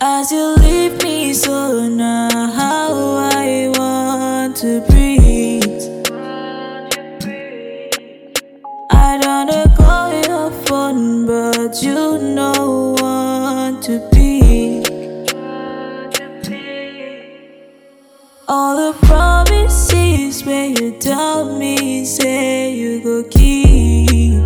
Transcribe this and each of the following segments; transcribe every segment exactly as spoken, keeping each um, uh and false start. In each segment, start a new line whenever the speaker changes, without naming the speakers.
As you leave me, so now how I want to breathe. I don't know call your phone, but you know want to be. All the promises where you tell me, say you go keep.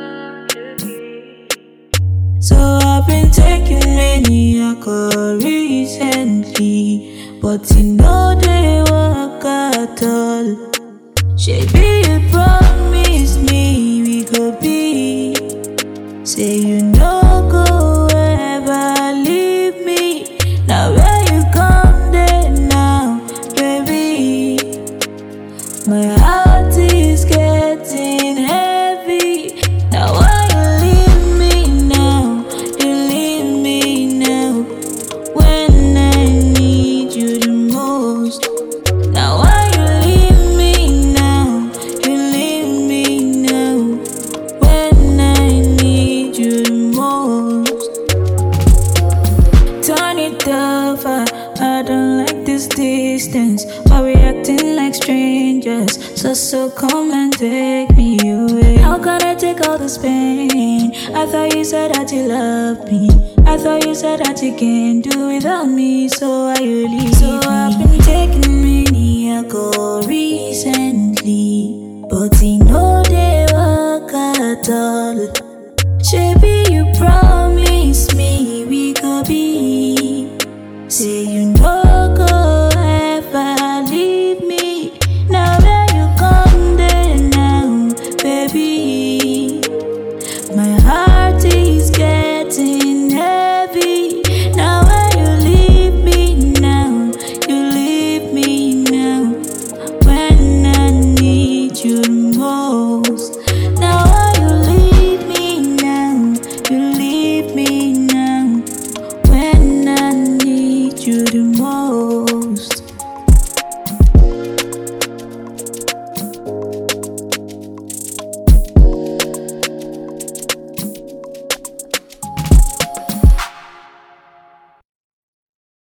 So I've been taking many alcohol recently, but you know they work at all. Maybe you promise me we go be. Say you no go ever leave me. Now where you come there now, baby? My heart is getting heavy. Now why you leave me now? You leave me now when I need you the most. Now why you leave me now? You leave me now when I need you the most. Turn it over, I don't like this distance. Why we acting like strangers? So, so come and take me away. How can I take all this pain? I thought you said that you loved me. I thought you said that you can't do without me. So why you leave So me? I've been taking many alcohol recently, but you know they work at all. Maybe you promise me we could be. Say you no go ever leave me. Now where you come there now, baby? My heart